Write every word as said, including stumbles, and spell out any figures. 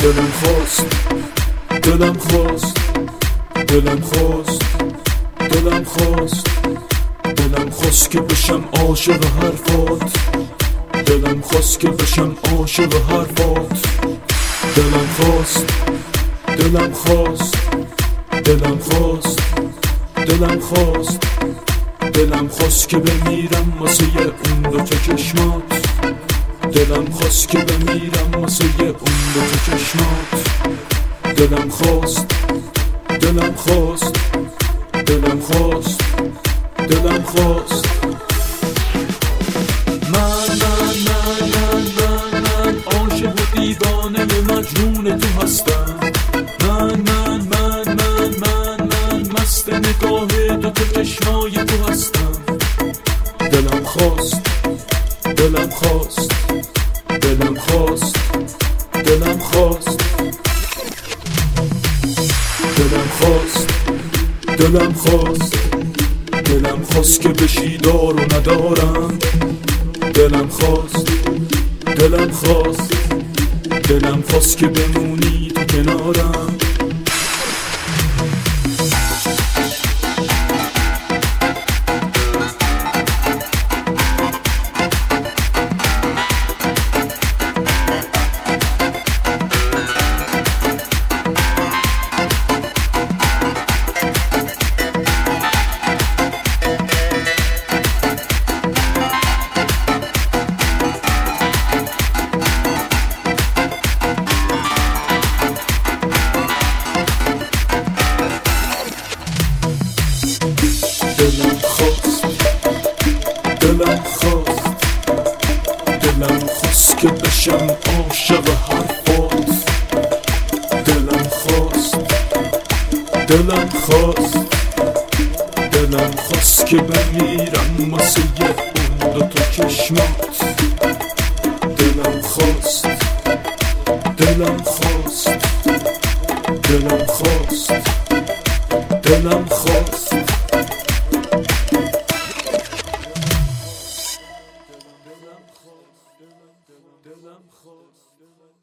دلم خواست دلم خواست دلم خواست دلم خواست دلم خواست که بشم عاشق حرفات دلم خواست که بشم عاشق حرفات دلم خواست دلم خواست دلم خواست دلم خواست دلم خواست که بمیرم واسه اون دو تا چشمات دلم خواست که بمیرم واسه اون دو تا چشمات دلم خواست دلم خواست دلم خواست دلم خواست من من من من من من عاشق و دیوانه مجنون تو هستم من من من من من من مست نگاه دو تا چشمای تو هستم دلم خواست دلم خواست دلم خواست دلم خواست دلم خواست دلم خواست دلم خواست که بشی دار و ندارم دلم خواست دلم خواست دلم خواست که بمونی تو کنارم دلم خواست دلم خواست دلم خواست که بشم عاشق حرفات دلم خواست دلم خواست دلم خواست که بمیرم واسه اون دو تا چشمات دلم خواست دلم خواست دلم خواست دلم خواست